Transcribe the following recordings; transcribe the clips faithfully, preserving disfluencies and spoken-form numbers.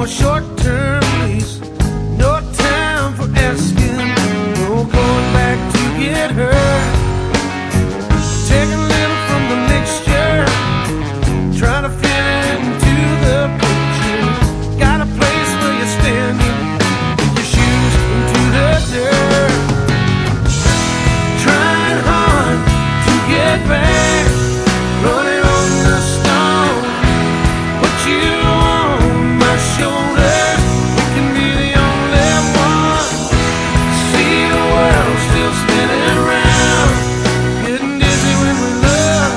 a short-term lease. No time for asking, no going back to get hurt. Take a little from the mixture, trying to fit it into the picture. Got a place where you're standing, with your shoes into the dirt. Trying hard to get back, running on the stone. Put you on my shoulders, we can be the only one. See the world still spinning round, getting dizzy when we love.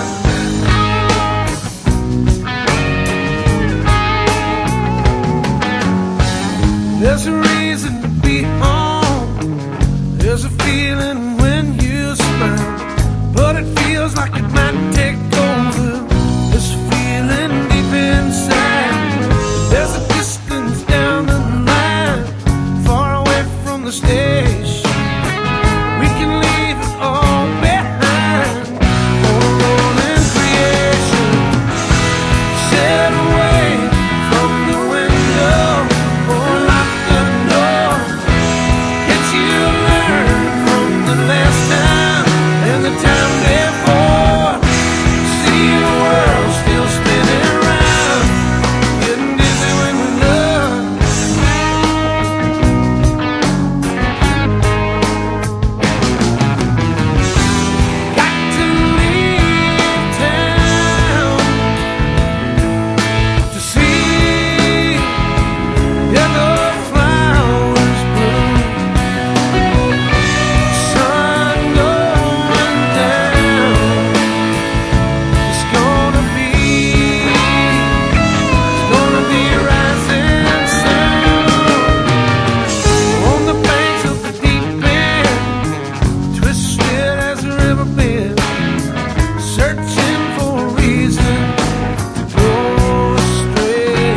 There's a reason to be home, there's a feeling when you smile, but it feels like it might take over. This feeling deep inside, there's a distance down the line, far away from the station. We can leave it all behind for a rolling creation. Set away from the window or lock the door. Get you learn from the last time and the time before. See the world still spinning around, getting dizzy when we love. Got to leave town to see yellow flowers bloom. Sun going down, it's gonna be, it's gonna be rising soon. On the banks of the deep end, twisted as a river bed, searching for a reason to go astray.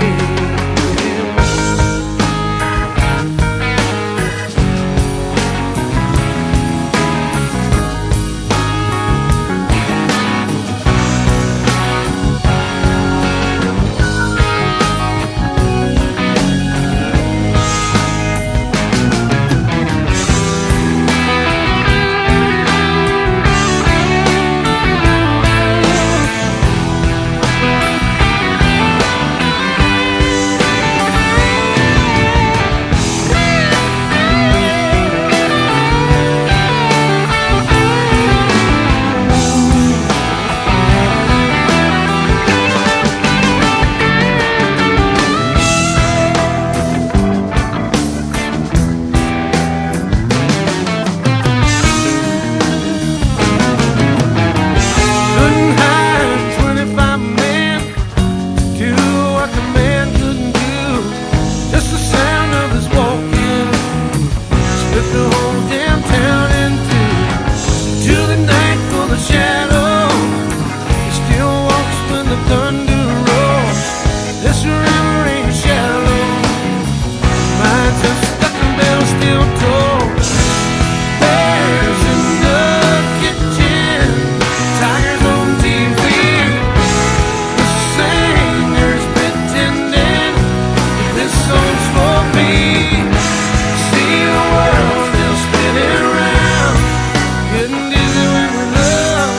Couldn't hire twenty-five men to do what the man couldn't do. Just the sound of his walking split the whole damn town in two. To the night full of shadow, he still walks when the thunder rolls. This river ain't shallow, mine's a stuck bell still toll. Bears in the kitchen, tigers on T V, the singers pretending this song's for me. See the world still spinning around, getting dizzy when we love.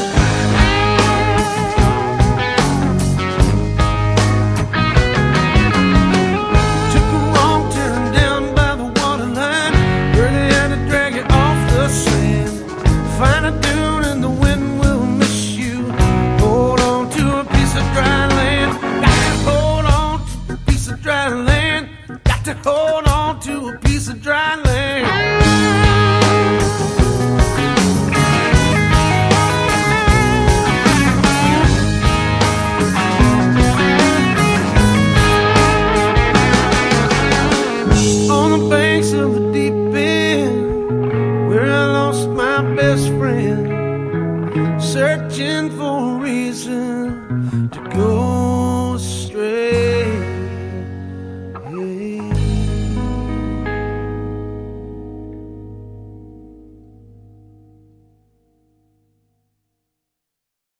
Took a wrong turn down by the waterline, really had to drag it off the sand. Find a dune and the wind will miss you. Hold on to a piece of dry land. Got to hold on to a piece of dry land. Got to hold on to a piece of dry land. On the banks of the deep end, where I lost my best friend, searching for a reason to go